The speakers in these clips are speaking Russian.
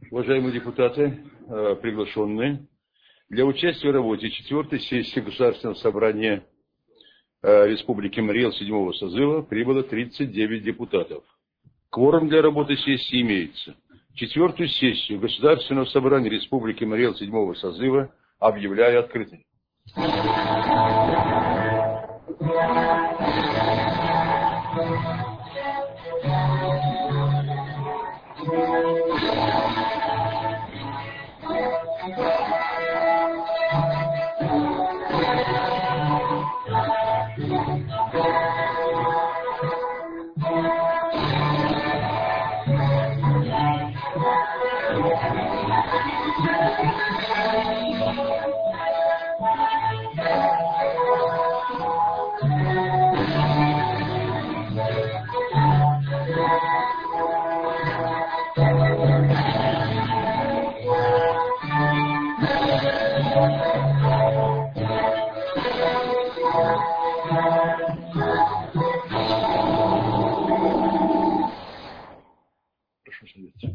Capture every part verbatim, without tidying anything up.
Уважаемые депутаты, приглашенные, для участия в работе четвертой сессии Государственного собрания Республики Мари-Эл седьмого созыва прибыло тридцать девять депутатов. Кворум для работы сессии имеется. Четвертую сессию Государственного собрания Республики Мари-Эл седьмого созыва объявляю открытой. Прошу садиться.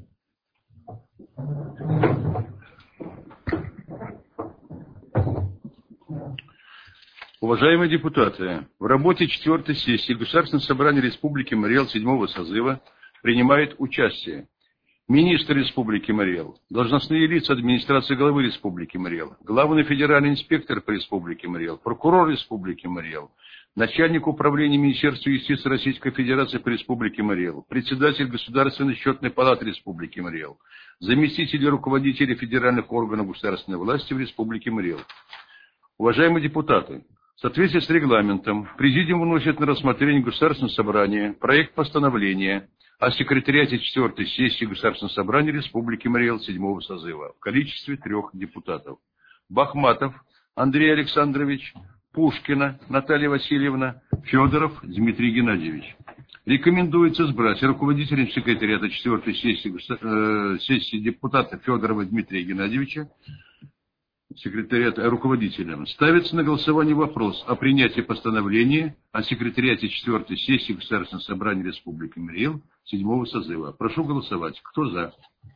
Уважаемые депутаты, в работе четвертой сессии Государственного собрания Республики Мари-Эл седьмого созыва принимает участие министр Республики Мари-Эл, должностные лица администрации главы Республики Мари-Эл, главный федеральный инспектор по Республике Мари-Эл, прокурор Республики Мари-Эл, начальник управления Министерства юстиции Российской Федерации по Республике Мари-Эл, председатель Государственной счетной палаты Республики Мари-Эл, заместители руководителей федеральных органов государственной власти в Республике Мари-Эл. Уважаемые депутаты, в соответствии с регламентом, Президиум вносит на рассмотрение Государственного собрания проект постановления о секретариате четвертой сессии Государственного собрания Республики Мари-Эл седьмого созыва в количестве трех депутатов. Бахматов Андрей Александрович, Пушкина Наталья Васильевна, Федоров Дмитрий Геннадьевич. Рекомендуется избрать руководителем секретариата четвертой сессии, э, сессии депутата Федорова Дмитрия Геннадьевича, секретариата руководителем. Ставится на голосование вопрос о принятии постановления о секретариате четвертой сессии Государственного собрания Республики Мари-Эл седьмого созыва. Прошу голосовать. Кто за?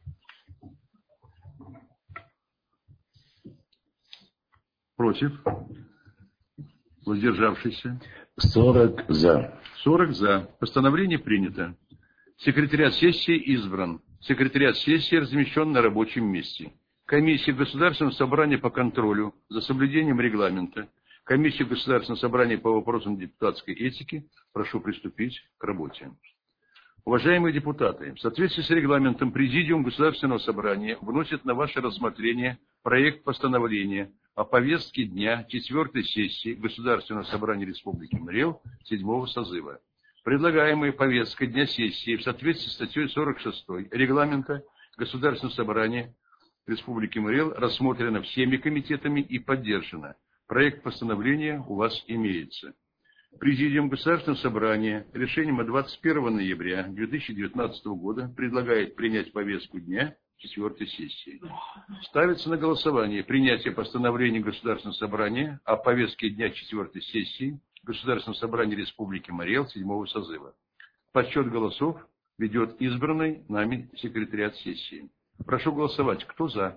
Против? Воздержавшийся? сорок за. сорок за. Постановление принято. Секретариат сессии избран. Секретариат сессии размещен на рабочем месте. Комиссия Государственного собрания по контролю за соблюдением регламента. Комиссия Государственного собрания по вопросам депутатской этики. Прошу приступить к работе. Уважаемые депутаты, в соответствии с регламентом Президиум Государственного собрания вносит на ваше рассмотрение проект постановления о повестке дня четвертой сессии Государственного собрания Республики Мари-Эл седьмого созыва. Предлагаемая повестка дня сессии в соответствии с статьей сорок шестой регламента Государственного собрания Республики Мари-Эл рассмотрена всеми комитетами и поддержана. Проект постановления у вас имеется. Президиум Государственного собрания решением от двадцать первого ноября две тысячи девятнадцатого года предлагает принять повестку дня четвертой сессии. Ставится на голосование принятие постановления Государственного собрания о повестке дня четвертой сессии Государственного собрания Республики Мари-Эл седьмого созыва. Подсчет голосов ведет избранный нами секретариат сессии. Прошу голосовать. Кто за?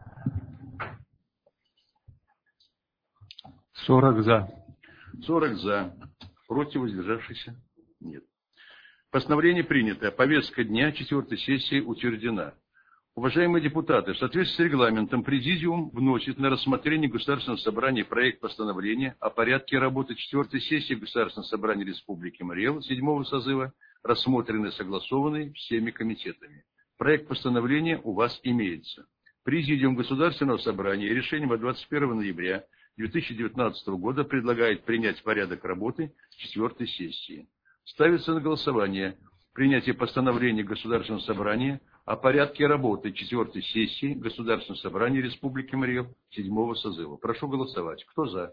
сорок за. сорок за. Против, воздержавшихся? Нет. Постановление принято. Повестка дня четвертой сессии утверждена. Уважаемые депутаты, в соответствии с регламентом Президиум вносит на рассмотрение Государственного собрания проект постановления о порядке работы четвертой сессии Государственного собрания Республики Мари-Эл седьмого созыва, рассмотренный и согласованный всеми комитетами. Проект постановления у вас имеется. Президиум Государственного собрания решением от двадцать первого ноября две тысячи девятнадцатого года предлагает принять порядок работы четвертой сессии. Ставится на голосование принятие постановления Государственного собрания о порядке работы четвертой сессии Государственного собрания Республики Мари-Эл седьмого созыва. Прошу голосовать. Кто за?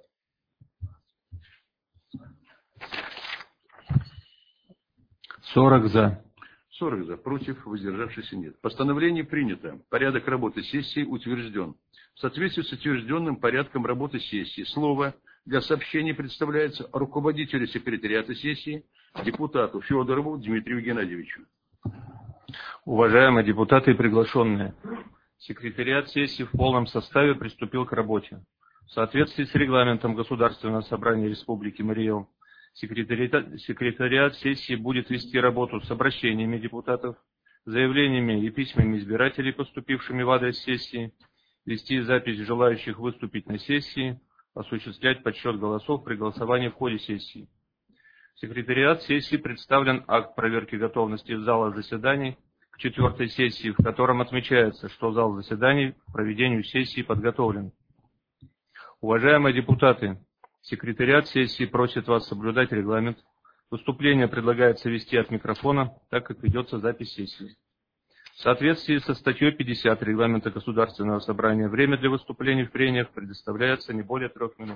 сорок за. сорок за. Против, воздержавшихся нет. Постановление принято. Порядок работы сессии утвержден. В соответствии с утвержденным порядком работы сессии слово для сообщения представляется руководителю секретариата сессии, депутату Федорову Дмитрию Геннадьевичу. Уважаемые депутаты и приглашенные, Секретариат сессии в полном составе приступил к работе. В соответствии с регламентом Государственного собрания Республики Марий Эл, секретариат, секретариат сессии будет вести работу с обращениями депутатов, заявлениями и письмами избирателей, поступившими в адрес сессии, вести запись желающих выступить на сессии, осуществлять подсчет голосов при голосовании в ходе сессии. В секретариат сессии представлен акт проверки готовности зала заседаний к четвертой сессии, в котором отмечается, что зал заседаний к проведению сессии подготовлен. Уважаемые депутаты, секретариат сессии просит вас соблюдать регламент. Выступление предлагается вести от микрофона, так как ведется запись сессии. В соответствии со статьей пятьдесят Регламента Государственного собрания время для выступлений в прениях предоставляется не более трех минут.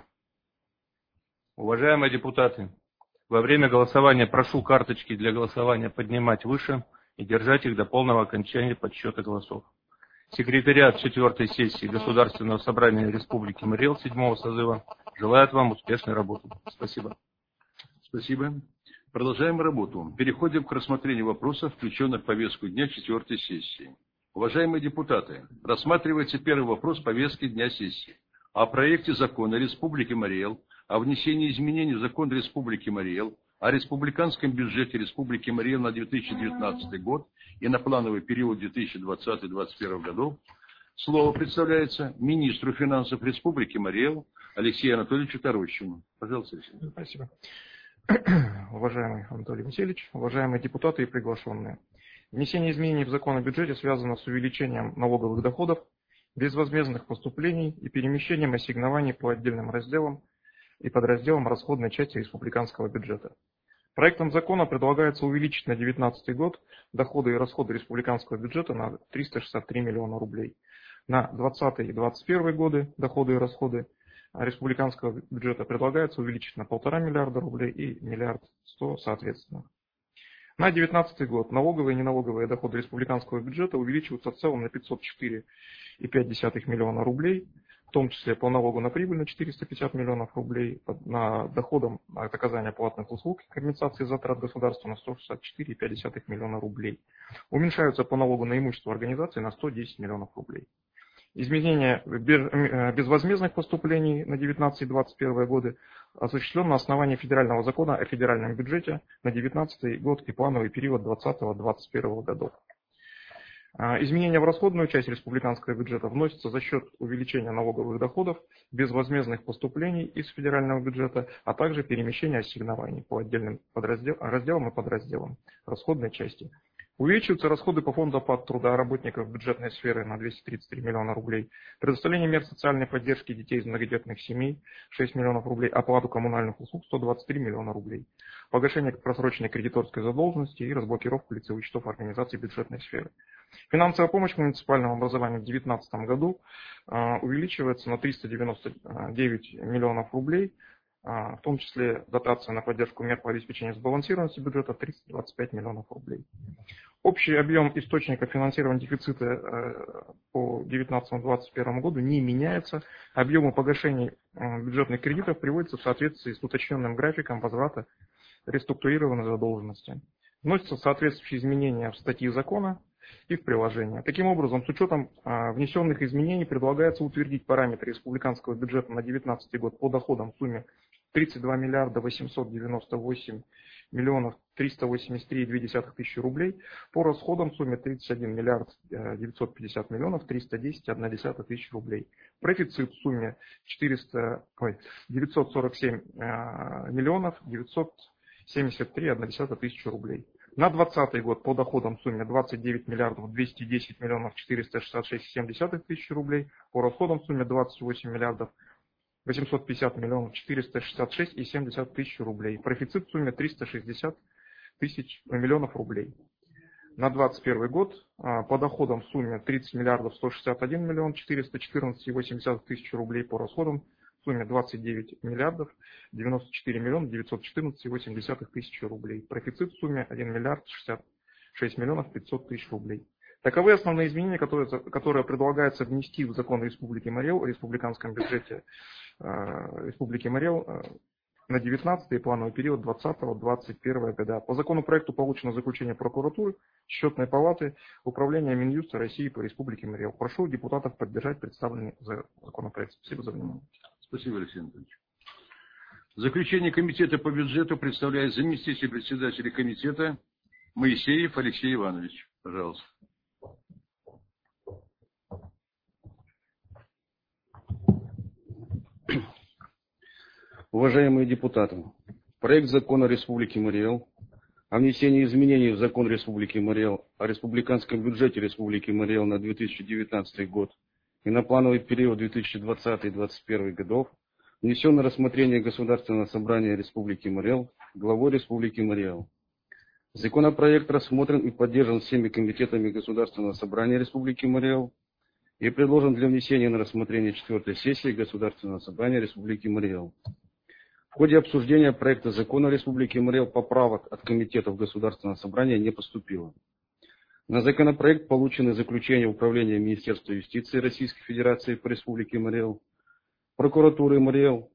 Уважаемые депутаты, во время голосования прошу карточки для голосования поднимать выше и держать их до полного окончания подсчета голосов. Секретариат четвертой сессии Государственного собрания Республики Марий Эл седьмого созыва желает вам успешной работы. Спасибо. Спасибо. Продолжаем работу. Переходим к рассмотрению вопросов, включенных в повестку дня четвертой сессии. Уважаемые депутаты, рассматривается первый вопрос повестки дня сессии о проекте закона Республики Марий Эл о внесении изменений в закон Республики Марий Эл о республиканском бюджете Республики Марий Эл на две тысячи девятнадцатый год и на плановый период две тысячи двадцатый — две тысячи двадцать первый годов. Слово представляется министру финансов Республики Марий Эл Алексею Анатольевичу Тарощину. Пожалуйста, Алексей. Спасибо. Уважаемый Анатолий Васильевич, уважаемые депутаты и приглашенные. Внесение изменений в закон о бюджете связано с увеличением налоговых доходов, безвозмездных поступлений и перемещением ассигнований по отдельным разделам и подразделам расходной части республиканского бюджета. Проектом закона предлагается увеличить на две тысячи девятнадцатый год доходы и расходы республиканского бюджета на триста шестьдесят три миллиона рублей. На двадцатый и двадцать первый годы доходы и расходы республиканского бюджета предлагается увеличить на полтора миллиарда рублей и миллиард сто соответственно. На две тысячи девятнадцатый год налоговые и неналоговые доходы республиканского бюджета увеличиваются в целом на пятьсот четыре и пять десятых миллиона рублей, в том числе по налогу на прибыль на четыреста пятьдесят миллионов рублей, на доходам от оказания платных услуг и компенсации затрат государства на сто шестьдесят четыре и пять десятых миллиона рублей. Уменьшаются по налогу на имущество организации на сто десять миллионов рублей. Изменение безвозмездных поступлений на девятнадцатый и двадцать первый годы осуществлено на основании федерального закона о федеральном бюджете на девятнадцатый год и плановый период двадцатого — двадцать первого годов. Изменения в расходную часть республиканского бюджета вносятся за счет увеличения налоговых доходов, безвозмездных поступлений из федерального бюджета, а также перемещения ассигнований по отдельным разделам и подразделам расходной части. Увеличиваются расходы по фонду оплаты труда работников бюджетной сферы на двести тридцать три миллиона рублей, предоставление мер социальной поддержки детей из многодетных семей шесть миллионов рублей, оплату коммунальных услуг сто двадцать три миллиона рублей, погашение просроченной кредиторской задолженности и разблокировку лицевых счетов организаций бюджетной сферы. Финансовая помощь муниципальному образованию в две тысячи девятнадцатом году увеличивается на триста девяносто девять миллионов рублей, в том числе дотация на поддержку мер по обеспечению сбалансированности бюджета триста двадцать пять миллионов рублей. Общий объем источников финансирования дефицита по две тысячи девятнадцатому — две тысячи двадцать первому году не меняется. Объемы погашений бюджетных кредитов приводятся в соответствии с уточненным графиком возврата реструктурированной задолженности. Вносятся соответствующие изменения в статьи закона и в приложение. Таким образом, с учетом внесенных изменений предлагается утвердить параметры республиканского бюджета на две тысячи девятнадцатый год по доходам в сумме тридцать два миллиарда восемьсот девяносто восемь миллионов триста восемьдесят три и две десятых тысячи рублей, по расходам в сумме тридцать один миллиард девятьсот пятьдесят миллионов триста десять и одна десятая тысячи рублей. Профицит в сумме четыреста, ой, девятьсот сорок семь миллионов девятьсот семьдесят три и одна десятая тысячи рублей. На двадцатый год по доходам в сумме двадцать девять миллиардов двести десять миллионов четыреста шестьдесят шесть и семь десятых тысячи рублей, по расходам в сумме двадцать восемь миллиардов восемьсот пятьдесят миллионов четыреста шестьдесят шесть и семь десятых тысячи рублей. Профицит в сумме триста шестьдесят тысяч миллионов рублей. На двадцать первый год по доходам в сумме тридцать миллиардов сто шестьдесят один миллион четыреста четырнадцать и восемь десятых тысячи рублей, по расходам в сумме двадцать девять миллиардов девяносто четыре миллиона девятьсот четырнадцать и восемь десятых тысячи рублей. Профицит в сумме один миллиард шестьдесят шесть миллионов пятьсот тысяч рублей. Таковы основные изменения, которые, которые предлагается внести в закон Республики Марий Эл, о республиканском бюджете э, Республики Марий Эл э, на девятнадцатый и плановый период двадцатого — двадцать первого года. По законопроекту получено заключение прокуратуры, счетной палаты, управления Минюста России по Республике Мари Эл. Прошу депутатов поддержать представленный законопроект. Спасибо за внимание. Спасибо, Алексей Анатольевич. Заключение комитета по бюджету представляет заместитель председателя комитета Моисеев Алексей Иванович. Пожалуйста. Уважаемые депутаты, проект закона Республики Мари Эл о внесении изменений в закон Республики Мари Эл о республиканском бюджете Республики Мари Эл на две тысячи девятнадцатый год и на плановый период две тысячи двадцатый — две тысячи двадцать первый годов внесен на рассмотрение Государственного собрания Республики Мари Эл главой Республики Мари Эл. Законопроект рассмотрен и поддержан всеми комитетами Государственного собрания Республики Мари Эл и предложен для внесения на рассмотрение четвертой сессии Государственного собрания Республики Мари Эл. В ходе обсуждения проекта закона Республики Мари Эл поправок от комитетов Государственного собрания не поступило. На законопроект получены заключения Управления Министерства юстиции Российской Федерации по Республике Мари Эл, прокуратуры Мари Эл,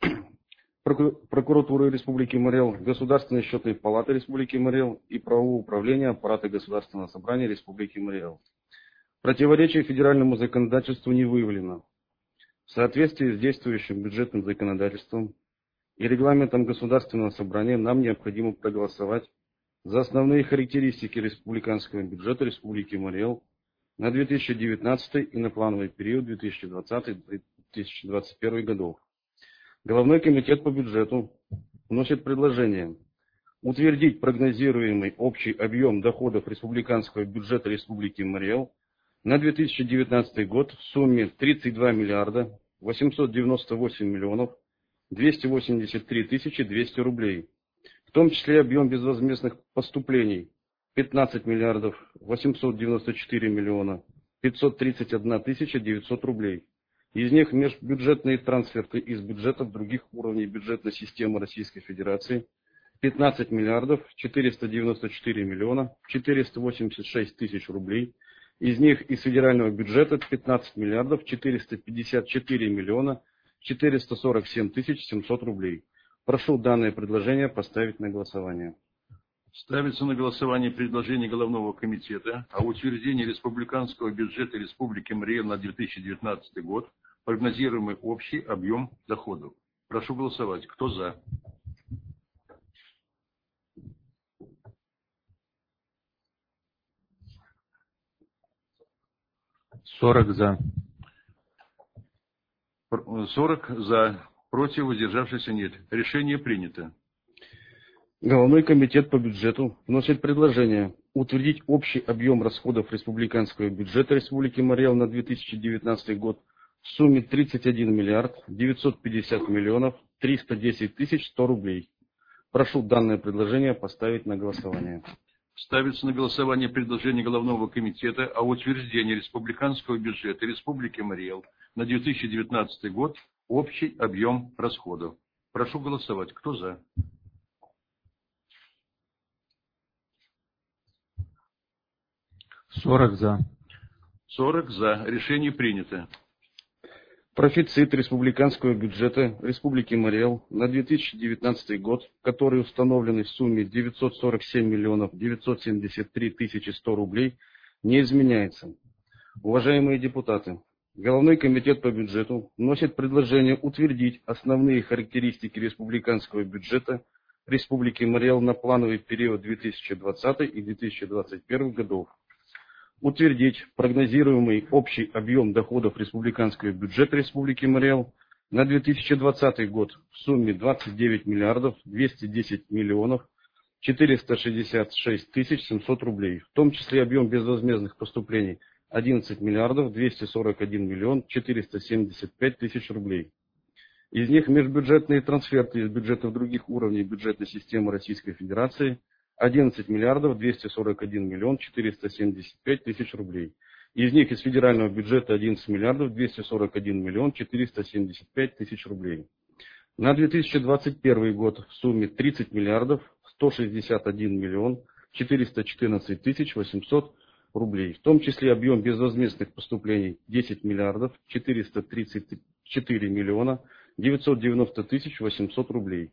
прокуратуры Республики Мари Эл, Государственной счетной палаты Республики Мари Эл и правового управления аппарата Государственного собрания Республики Мари Эл. Противоречия федеральному законодательству не выявлено. В соответствии с действующим бюджетным законодательством и регламентом Государственного собрания нам необходимо проголосовать за основные характеристики республиканского бюджета Республики Мари Эл на две тысячи девятнадцатый и на плановый период две тысячи двадцатый — две тысячи двадцать первый годов. Головной комитет по бюджету вносит предложение утвердить прогнозируемый общий объем доходов республиканского бюджета Республики Мари Эл на две тысячи девятнадцатый год в сумме тридцать два миллиарда восемьсот девяносто восемь миллионов двести восемьдесят три тысячи двести рублей, в том числе объем безвозмездных поступлений пятнадцать миллиардов восемьсот девяносто четыре миллиона пятьсот тридцать одна тысяча девятьсот рублей. Из них межбюджетные трансферты из бюджетов других уровней бюджетной системы Российской Федерации пятнадцать миллиардов четыреста девяносто четыре миллиона четыреста восемьдесят шесть тысяч рублей. Из них из федерального бюджета пятнадцать миллиардов четыреста пятьдесят четыре миллиона четыреста сорок семь тысяч семьсот рублей. Прошу данное предложение поставить на голосование. Ставится на голосование предложение Головного комитета о утверждении республиканского бюджета Республики Мари Эл на две тысячи девятнадцатый год, прогнозируемый общий объем доходов. Прошу голосовать. Кто за? сорок за. сорок за. Против, воздержавшихся нет. Решение принято. Головной комитет по бюджету вносит предложение утвердить общий объем расходов республиканского бюджета Республики Мари Эл на две тысячи девятнадцатый год в сумме тридцать один миллиард девятьсот пятьдесят миллионов триста десять тысяч сто рублей. Прошу данное предложение поставить на голосование. Ставится на голосование предложение Головного комитета о утверждении республиканского бюджета Республики Мари Эл на две тысячи девятнадцатый год общий объем расходов. Прошу голосовать. Кто за? сорок за. сорок за. Решение принято. Профицит республиканского бюджета Республики Мари Эл на две тысячи девятнадцатый год, который установлен в сумме девятьсот сорок семь миллионов девятьсот семьдесят три тысячи сто рублей, не изменяется. Уважаемые депутаты, Головной комитет по бюджету вносит предложение утвердить основные характеристики республиканского бюджета Республики Мари Эл на плановый период две тысячи двадцатый и две тысячи двадцать первый годов. Утвердить прогнозируемый общий объем доходов республиканского бюджета Республики Мари Эл на две тысячи двадцатый год в сумме двадцать девять миллиардов двести десять миллионов четыреста шестьдесят шесть тысяч семьсот рублей, в том числе объем безвозмездных поступлений одиннадцать миллиардов двести сорок один миллион четыреста семьдесят пять тысяч рублей. Из них межбюджетные трансферты из бюджетов других уровней бюджетной системы Российской Федерации одиннадцать миллиардов двести сорок один миллион четыреста семьдесят пять тысяч рублей. Из них из федерального бюджета одиннадцать миллиардов двести сорок один миллион четыреста семьдесят пять тысяч рублей. На две тысячи двадцать первый год в сумме тридцать миллиардов сто шестьдесят один миллион четыреста четырнадцать тысяч восемьсот рублей, в том числе объем безвозмездных поступлений десять миллиардов четыреста тридцать четыре миллиона девятьсот девяносто тысяч восемьсот рублей.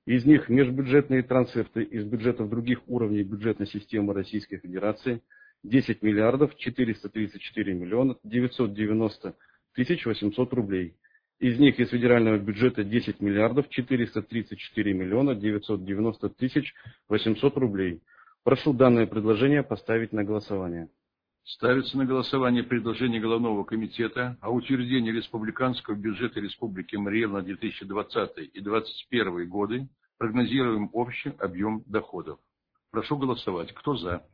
Из них межбюджетные трансферты из бюджетов других уровней бюджетной системы Российской Федерации десять миллиардов четыреста тридцать четыре миллиона девятьсот девяносто тысяч восемьсот рублей. Из них из федерального бюджета десять миллиардов четыреста тридцать четыре миллиона девятьсот девяносто тысяч восемьсот рублей. Прошу данное предложение поставить на голосование. Ставится на голосование предложение Головного комитета о утверждении республиканского бюджета Республики Мариэл на две тысячи двадцатый и две тысячи двадцать первый годы, прогнозируем общий объем доходов. Прошу голосовать. Кто за?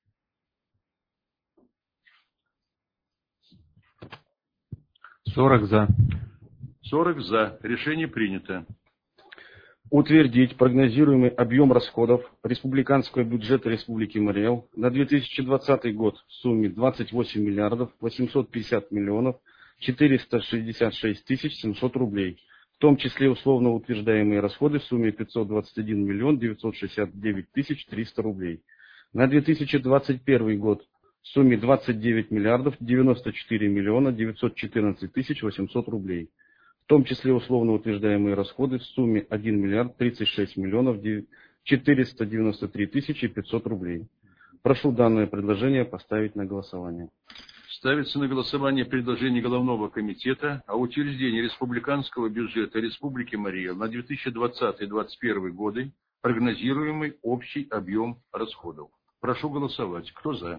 сорок за. сорок за. Решение принято. Утвердить прогнозируемый объем расходов республиканского бюджета Республики Мариэл на две тысячи двадцатый год в сумме двадцать восемь миллиардов восемьсот пятьдесят миллионов четыреста шестьдесят шесть тысяч семьсот рублей, в том числе условно утверждаемые расходы в сумме пятьсот двадцать один миллион девятьсот шестьдесят девять тысяч триста рублей. На две тысячи двадцать первый год в сумме двадцать девять миллиардов девяносто четыре миллиона девятьсот четырнадцать тысяч восемьсот рублей, в том числе условно утверждаемые расходы в сумме один миллиард тридцать шесть миллионов четыреста девяносто три тысячи пятьсот рублей. Прошу данное предложение поставить на голосование. Ставится на голосование предложение Головного комитета о утверждении республиканского бюджета Республики Мариэл на две тысячи двадцатый — две тысячи двадцать первый годы, прогнозируемый общий объем расходов. Прошу голосовать. Кто за?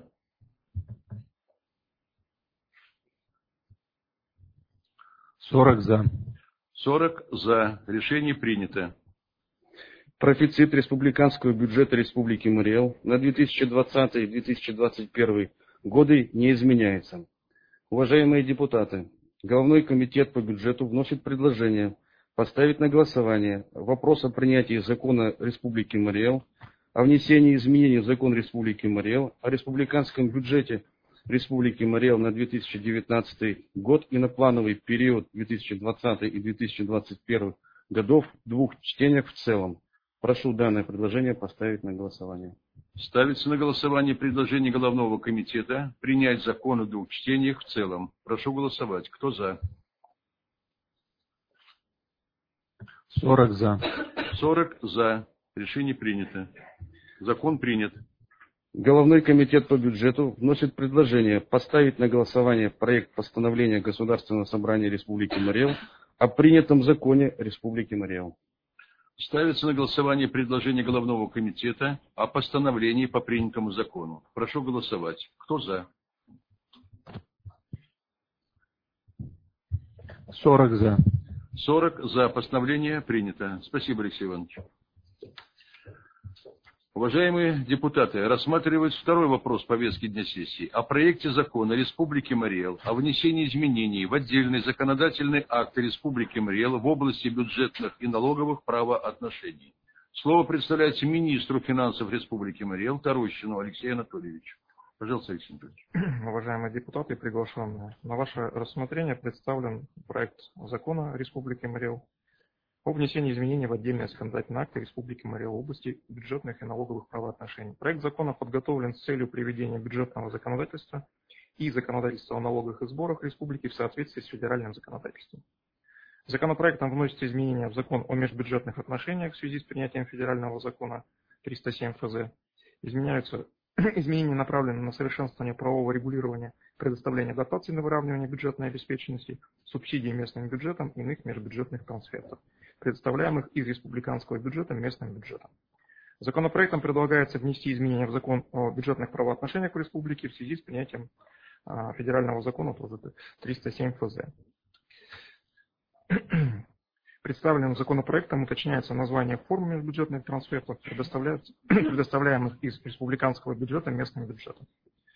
сорок за. сорок за. Решение принято. Профицит республиканского бюджета Республики Мариэл на две тысячи двадцатый — две тысячи двадцать первый годы не изменяется. Уважаемые депутаты, Головной комитет по бюджету вносит предложение поставить на голосование вопрос о принятии закона Республики Мариэл о внесении изменений в закон Республики Мариэл о республиканском бюджете Республики Мариэл на две тысячи девятнадцатый год и на плановый период две тысячи двадцатый и две тысячи двадцать первый годов в двух чтениях в целом. Прошу данное предложение поставить на голосование. Ставится на голосование предложение Головного комитета принять закон в двух чтениях в целом. Прошу голосовать. Кто за? сорок за. сорок за. Решение принято. Закон принят. Головной комитет по бюджету вносит предложение поставить на голосование проект постановления Государственного собрания Республики Мариэл о принятом законе Республики Мариэл. Ставится на голосование предложение Головного комитета о постановлении по принятому закону. Прошу голосовать. Кто за? сорок за. сорок за. Постановление принято. Спасибо, Алексей Иванович. Уважаемые депутаты, рассматривается второй вопрос повестки дня сессии о проекте закона Республики Мариэл о внесении изменений в отдельные законодательные акты Республики Мариэл в области бюджетных и налоговых правоотношений. Слово предоставляется министру финансов Республики Мариэл Тарущину Алексею Анатольевичу. Пожалуйста, Алексей Анатольевич. Уважаемые депутаты и приглашенные, на ваше рассмотрение представлен проект закона Республики Мариэл о внесении изменений в отдельные законодательные акты Республики Мариэл в области бюджетных и налоговых правоотношений. Проект закона подготовлен с целью приведения бюджетного законодательства и законодательства о налогах и сборах Республики в соответствии с федеральным законодательством. Законопроектом вносятся изменения в закон о межбюджетных отношениях в связи с принятием федерального закона триста семь эф зэ. Изменяются изменения, направленные на совершенствование правового регулирования предоставления дотаций на выравнивание бюджетной обеспеченности, субсидий местным бюджетам и иных межбюджетных трансфертов, предоставляемых из республиканского бюджета местным бюджетом. Законопроектом предлагается внести изменения в закон о бюджетных правоотношениях в республике в связи с принятием а, федерального закона тоже триста семь эф зэ. Представленным законопроектом уточняется название форм межбюджетных трансфертов, предоставляемых из республиканского бюджета местным бюджетом.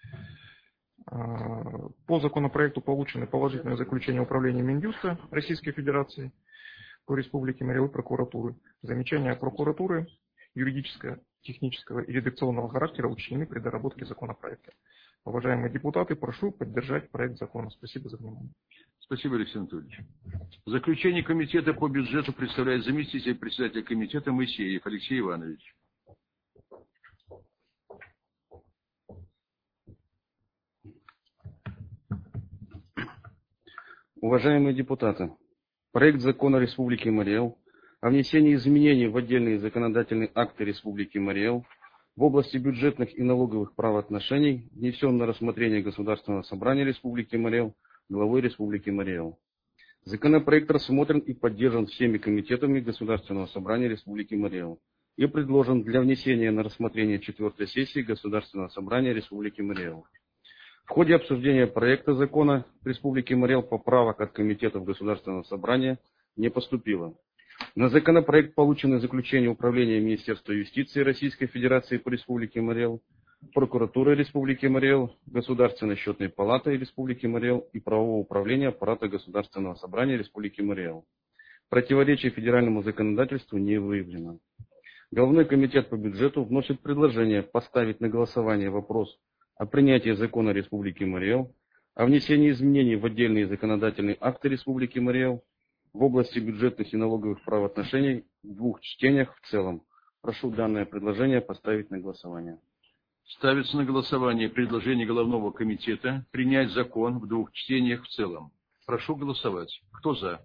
По законопроекту получены положительные заключения Управления Минюста Российской Федерации по Республике Мариэл и прокуратуры. Замечания прокуратуры юридического, технического и редакционного характера учтены при доработке законопроекта. Уважаемые депутаты, прошу поддержать проект закона. Спасибо за внимание. Спасибо, Алексей Анатольевич. Заключение комитета по бюджету представляет заместитель председателя комитета Моисеев Алексей Иванович. Уважаемые депутаты, проект закона Республики Мариэл о внесении изменений в отдельные законодательные акты Республики Марий Эл в области бюджетных и налоговых правоотношений, внесен на рассмотрение Государственного собрания Республики Марий Эл главой Республики Марий Эл. Законопроект рассмотрен и поддержан всеми комитетами Государственного собрания Республики Марий Эл и предложен для внесения на рассмотрение четвертой сессии Государственного собрания Республики Марий Эл. В ходе обсуждения проекта закона в Республике Марий Эл поправок от комитетов Государственного собрания не поступило. На законопроект получены заключения Управления Министерства юстиции Российской Федерации по Республике Марий Эл, Прокуратуры Республики Марий Эл, Государственной счетной палаты Республики Марий Эл и Правового управления аппарата Государственного собрания Республики Марий Эл. Противоречий федеральному законодательству не выявлено. Головной комитет по бюджету вносит предложение поставить на голосование вопрос о принятии закона Республики Марий Эл, о внесении изменений в отдельные законодательные акты Республики Марий Эл в области бюджетных и налоговых правоотношений в двух чтениях в целом. Прошу данное предложение поставить на голосование. Ставится на голосование предложение Головного комитета принять закон в двух чтениях в целом. Прошу голосовать. Кто за?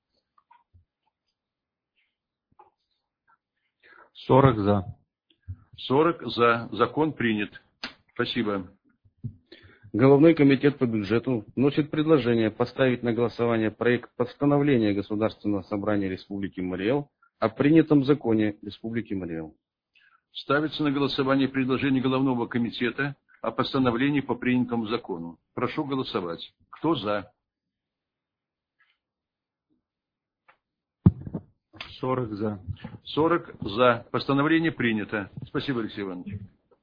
сорок за. сорок за. Закон принят. Спасибо. Головной комитет по бюджету вносит предложение поставить на голосование проект постановления Государственного собрания Республики Марий Эл о принятом законе Республики Марий Эл. Ставится на голосование предложение Головного комитета о постановлении по принятому закону. Прошу голосовать. Кто за? сорок за. сорок за. Постановление принято. Спасибо, Алексей Иванович.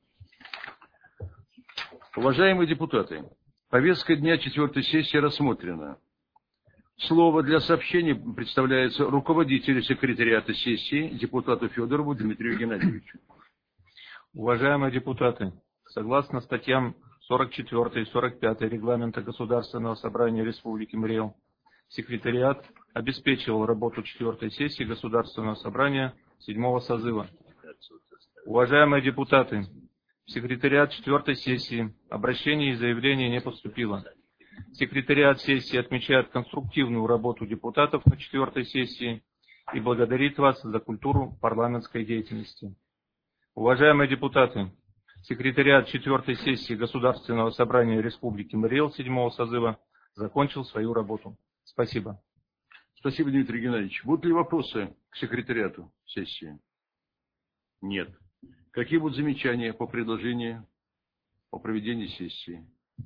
Уважаемые депутаты, повестка дня четвертой сессии рассмотрена. Слово для сообщения представляется руководителю секретариата сессии, депутату Федорову Дмитрию Геннадьевичу. Уважаемые депутаты, согласно статьям сорок четвёртой и сорок пятой Регламента Государственного собрания Республики Марий Эл, секретариат обеспечивал работу четвертой сессии Государственного собрания седьмого созыва. Уважаемые депутаты, в секретариат четвертой сессии обращений и заявлений не поступило. Секретариат сессии отмечает конструктивную работу депутатов на четвертой сессии и благодарит вас за культуру парламентской деятельности. Уважаемые депутаты, секретариат четвертой сессии Государственного собрания Республики Марий Эл седьмого созыва закончил свою работу. Спасибо. Спасибо, Дмитрий Геннадьевич. Будут ли вопросы к секретариату сессии? Нет. Какие будут замечания по предложению о проведении сессии?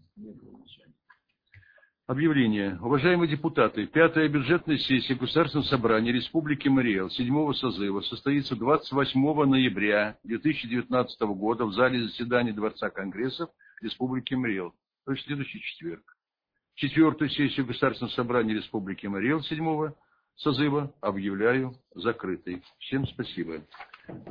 Объявление. Уважаемые депутаты, пятая бюджетная сессия Государственного собрания Республики Марий Эл седьмого созыва состоится двадцать восьмого ноября две тысячи девятнадцатого года в зале заседаний Дворца Конгрессов Республики Марий Эл, то есть следующий четверг. Четвертую сессию Государственного собрания Республики Марий Эл седьмого созыва объявляю закрытой. Всем спасибо.